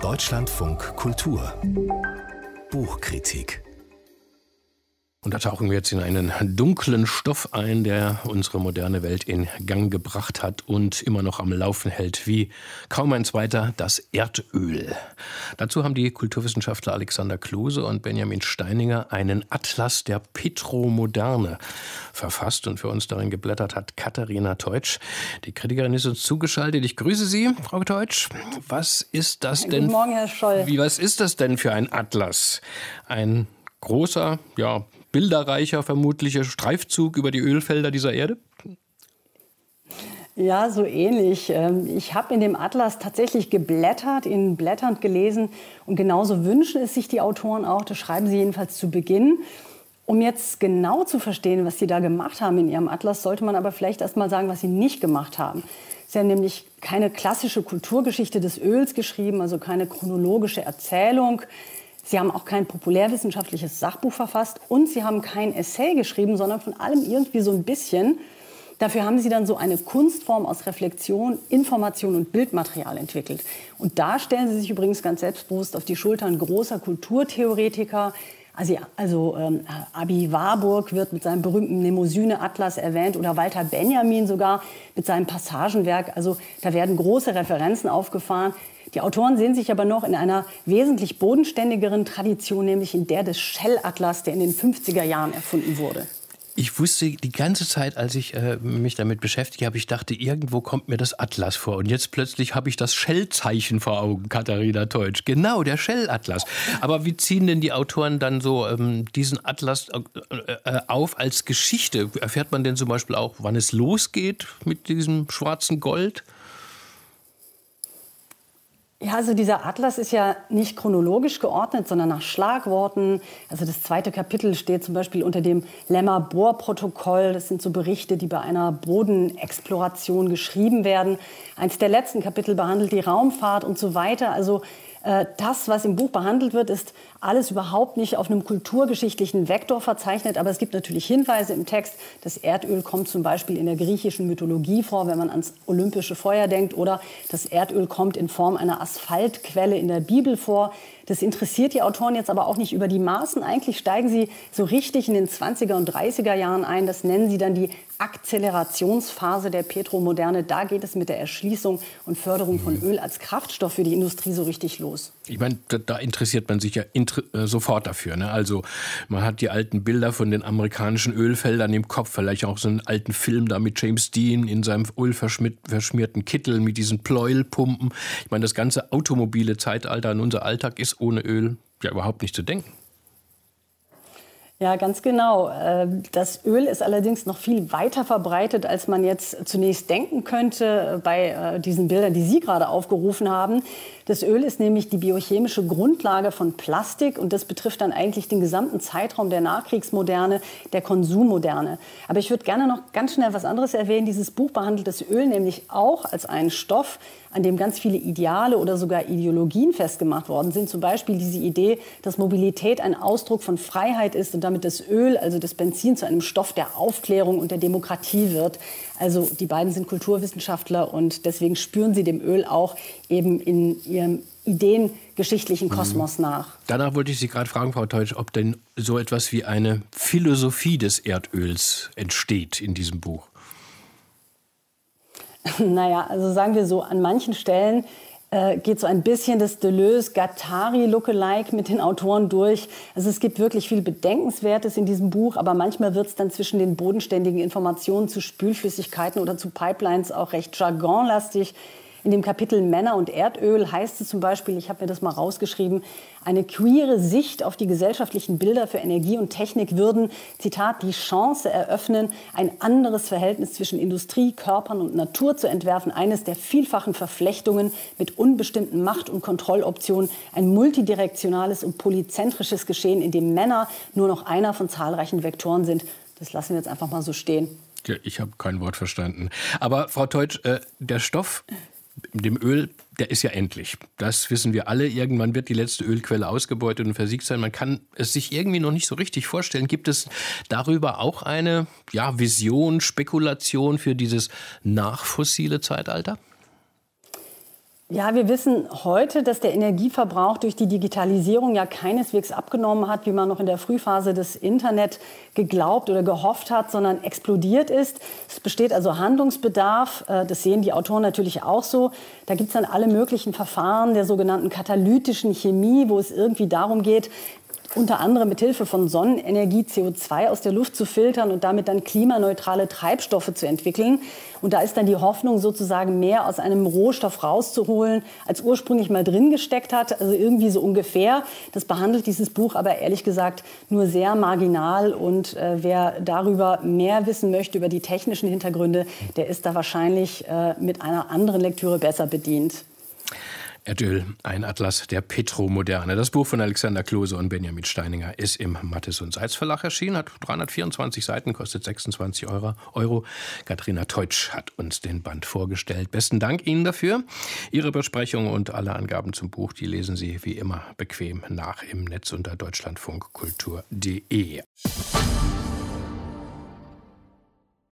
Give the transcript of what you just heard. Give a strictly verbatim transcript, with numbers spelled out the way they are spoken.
Deutschlandfunk Kultur Buchkritik. Und da tauchen wir jetzt in einen dunklen Stoff ein, der unsere moderne Welt in Gang gebracht hat und immer noch am Laufen hält, wie kaum ein zweiter, das Erdöl. Dazu haben die Kulturwissenschaftler Alexander Klose und Benjamin Steininger einen Atlas der Petromoderne verfasst und für uns darin geblättert hat Katharina Teutsch. Die Kritikerin ist uns zugeschaltet. Ich grüße Sie, Frau Teutsch. Was ist das denn? Guten Morgen, Herr Scholl. Wie, was ist das denn für ein Atlas? Ein großer, ja, bilderreicher vermutlicher Streifzug über die Ölfelder dieser Erde? Ja, so ähnlich. Ich habe in dem Atlas tatsächlich geblättert, ihn blätternd gelesen. Und genauso wünschen es sich die Autoren auch, das schreiben sie jedenfalls zu Beginn. Um jetzt genau zu verstehen, was sie da gemacht haben in ihrem Atlas, sollte man aber vielleicht erst mal sagen, was sie nicht gemacht haben. Sie haben nämlich keine klassische Kulturgeschichte des Öls geschrieben, also keine chronologische Erzählung. Sie haben auch kein populärwissenschaftliches Sachbuch verfasst und Sie haben kein Essay geschrieben, sondern von allem irgendwie so ein bisschen. Dafür haben Sie dann so eine Kunstform aus Reflexion, Information und Bildmaterial entwickelt. Und da stellen Sie sich übrigens ganz selbstbewusst auf die Schultern großer Kulturtheoretiker. Also, also ähm, Abi Warburg wird mit seinem berühmten Mnemosyne-Atlas erwähnt oder Walter Benjamin sogar mit seinem Passagenwerk. Also da werden große Referenzen aufgefahren. Die Autoren sehen sich aber noch in einer wesentlich bodenständigeren Tradition, nämlich in der des Shell-Atlas, der in den fünfziger Jahren erfunden wurde. Ich wusste die ganze Zeit, als ich äh, mich damit beschäftigt habe, ich dachte, irgendwo kommt mir das Atlas vor. Und jetzt plötzlich habe ich das Shell-Zeichen vor Augen, Katharina Teutsch. Genau, der Shell-Atlas. Aber wie ziehen denn die Autoren dann so ähm, diesen Atlas äh, äh, auf als Geschichte? Erfährt man denn zum Beispiel auch, wann es losgeht mit diesem schwarzen Gold? Ja, also dieser Atlas ist ja nicht chronologisch geordnet, sondern nach Schlagworten. Also das zweite Kapitel steht zum Beispiel unter dem Lemmer-Bohr-Protokoll. Das sind so Berichte, die bei einer Bodenexploration geschrieben werden. Eins der letzten Kapitel behandelt die Raumfahrt und so weiter. Also äh, das, was im Buch behandelt wird, ist alles überhaupt nicht auf einem kulturgeschichtlichen Vektor verzeichnet. Aber es gibt natürlich Hinweise im Text. Das Erdöl kommt zum Beispiel in der griechischen Mythologie vor, wenn man ans olympische Feuer denkt. Oder das Erdöl kommt in Form einer Asphaltquelle in der Bibel vor. Das interessiert die Autoren jetzt aber auch nicht über die Maßen. Eigentlich steigen sie so richtig in den zwanziger und dreißiger Jahren ein. Das nennen sie dann die Akzelerationsphase der Petromoderne. Da geht es mit der Erschließung und Förderung von Öl als Kraftstoff für die Industrie so richtig los. Ich meine, da, da interessiert man sich ja inter- äh, sofort dafür. Ne? Also man hat die alten Bilder von den amerikanischen Ölfeldern im Kopf, vielleicht auch so einen alten Film da mit James Dean in seinem ölverschmierten Kittel mit diesen Pleuelpumpen. Ich meine, das ganze automobile Zeitalter in unser Alltag ist ohne Öl ja überhaupt nicht zu denken. Ja, ganz genau. Das Öl ist allerdings noch viel weiter verbreitet, als man jetzt zunächst denken könnte bei diesen Bildern, die Sie gerade aufgerufen haben. Das Öl ist nämlich die biochemische Grundlage von Plastik und das betrifft dann eigentlich den gesamten Zeitraum der Nachkriegsmoderne, der Konsummoderne. Aber ich würde gerne noch ganz schnell was anderes erwähnen. Dieses Buch behandelt das Öl nämlich auch als einen Stoff, an dem ganz viele Ideale oder sogar Ideologien festgemacht worden sind. Zum Beispiel diese Idee, dass Mobilität ein Ausdruck von Freiheit ist und damit das Öl, also das Benzin, zu einem Stoff der Aufklärung und der Demokratie wird. Also die beiden sind Kulturwissenschaftler und deswegen spüren sie dem Öl auch eben in ihrem ideengeschichtlichen Kosmos nach. Danach wollte ich Sie gerade fragen, Frau Teutsch, ob denn so etwas wie eine Philosophie des Erdöls entsteht in diesem Buch. Naja, also sagen wir so, an manchen Stellen äh, geht so ein bisschen das Deleuze-Guattari-Lookalike mit den Autoren durch. Also es gibt wirklich viel Bedenkenswertes in diesem Buch, aber manchmal wird es dann zwischen den bodenständigen Informationen zu Spülflüssigkeiten oder zu Pipelines auch recht jargonlastig. In dem Kapitel Männer und Erdöl heißt es zum Beispiel, ich habe mir das mal rausgeschrieben, eine queere Sicht auf die gesellschaftlichen Bilder für Energie und Technik würden, Zitat, die Chance eröffnen, ein anderes Verhältnis zwischen Industrie, Körpern und Natur zu entwerfen, eines der vielfachen Verflechtungen mit unbestimmten Macht- und Kontrolloptionen, ein multidirektionales und polyzentrisches Geschehen, in dem Männer nur noch einer von zahlreichen Vektoren sind. Das lassen wir jetzt einfach mal so stehen. Ja, ich habe kein Wort verstanden. Aber Frau Teutsch, äh, der Stoff dem Öl, der ist ja endlich. Das wissen wir alle. Irgendwann wird die letzte Ölquelle ausgebeutet und versiegt sein. Man kann es sich irgendwie noch nicht so richtig vorstellen. Gibt es darüber auch eine ja, Vision, Spekulation für dieses nachfossile Zeitalter? Ja, wir wissen heute, dass der Energieverbrauch durch die Digitalisierung ja keineswegs abgenommen hat, wie man noch in der Frühphase des Internet geglaubt oder gehofft hat, sondern explodiert ist. Es besteht also Handlungsbedarf. Das sehen die Autoren natürlich auch so. Da gibt es dann alle möglichen Verfahren der sogenannten katalytischen Chemie, wo es irgendwie darum geht, unter anderem mit Hilfe von Sonnenenergie C O zwei aus der Luft zu filtern und damit dann klimaneutrale Treibstoffe zu entwickeln. Und da ist dann die Hoffnung, sozusagen mehr aus einem Rohstoff rauszuholen, als ursprünglich mal drin gesteckt hat. Also irgendwie so ungefähr. Das behandelt dieses Buch aber ehrlich gesagt nur sehr marginal. Und äh, wer darüber mehr wissen möchte, über die technischen Hintergründe, der ist da wahrscheinlich äh, mit einer anderen Lektüre besser bedient. Erdöl, ein Atlas der Petromoderne. Das Buch von Alexander Klose und Benjamin Steininger ist im Mattes und Seitz Verlag erschienen, hat dreihundertvierundzwanzig Seiten, kostet sechsundzwanzig Euro. Katharina Teutsch hat uns den Band vorgestellt. Besten Dank Ihnen dafür. Ihre Besprechung und alle Angaben zum Buch, die lesen Sie wie immer bequem nach im Netz unter deutschlandfunkkultur punkt de.